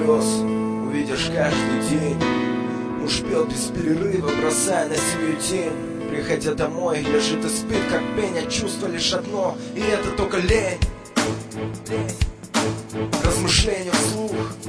слез увидишь каждый день. Муж пел без перерыва, бросая на семью тень. Приходя домой, лежит и спит, как пень, а чувство лишь одно, и это только лень. Размышления вслух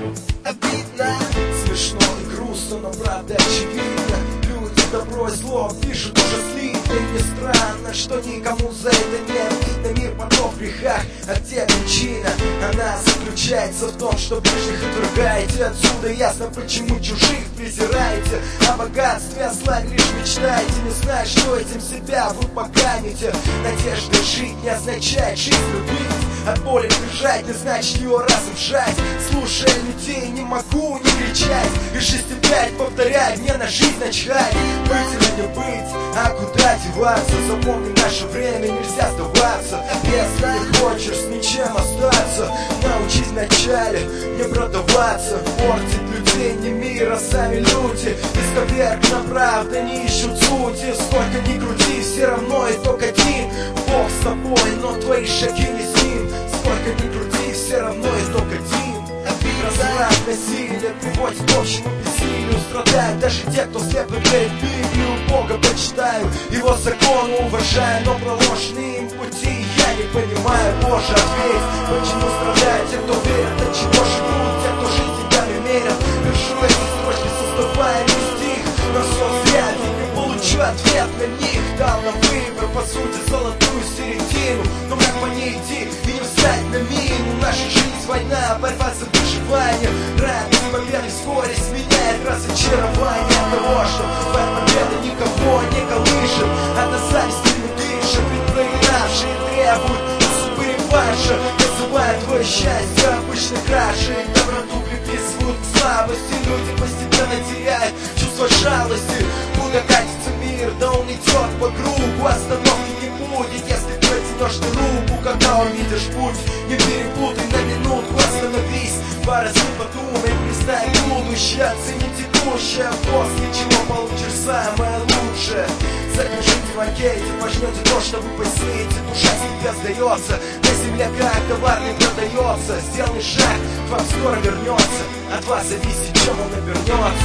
обидно, смешно и грустно, но правда очевидно. Люди добро и зло пишут уже слитно, и не странно, что никому за это не обидно. Мир потом в грехах, а где причина? Она заключается в том, что ближних отвергаете. Отсюда ясно, почему чужих презираете. О богатстве, о славе лишь мечтаете, не зная, что этим себя вы поганите. Надежда жить не означает жизнь любить, от боли бежать не значит ее разрушать. Слушая людей, не могу не кричать, и 6,5 повторять, мне на жизнь начать. Быть или не быть, а куда деваться? Запомни, наше время, нельзя сдаваться. Если не хочешь с ничем остаться, научись вначале не продаваться. Портить людей не мир, а сами люди. Исковерг на правда не ищут сути. Сколько ни крути, все равно итог один. Бог с тобой, но твои шаги не с ним. Сколько ни крути, все равно итог один. Разврат, насилие приводит к общему бессилию. Страдают даже те, кто слепо верит в Библию. Бога почитаю, его законы уважаю, но проложенные им пути я не понимаю. Боже, ответь, почему страдают те, кто верит, от чего живут те, кто жизнь деньгами мерят. Пишу эти строчки, создавая стих, но все зря, ведь не получу ответ на них. Дал нам выбор, по сути, золотую середину, но как по ней идти и не встать на мину? Наша жизнь война, борьба за выживание. Радость победы вскоре сменяет разочарование от того, что твоя победа никого не колышет. А до зависти не дышит, ведь проигравшие требуют судьбы реванша. Называют твое счастье обычной крашей, доброту приписывают к слабости. Люди постепенно теряют чувство жалости. Куда катится мир, да он идет по кругу. Остановки не будет, если протянешь ты руку, когда увидишь путь. Не перепутай на минутку, остановись, поразми, подумай, признай будущее, оцени текущее, после чего получишь самое лучшее. Закажите в анкете, возьмете то, что вы посеете, душа себе сдается, на земле как товар не продается. Сделай шаг, к вам скоро вернется, от вас зависит, чем он обернется.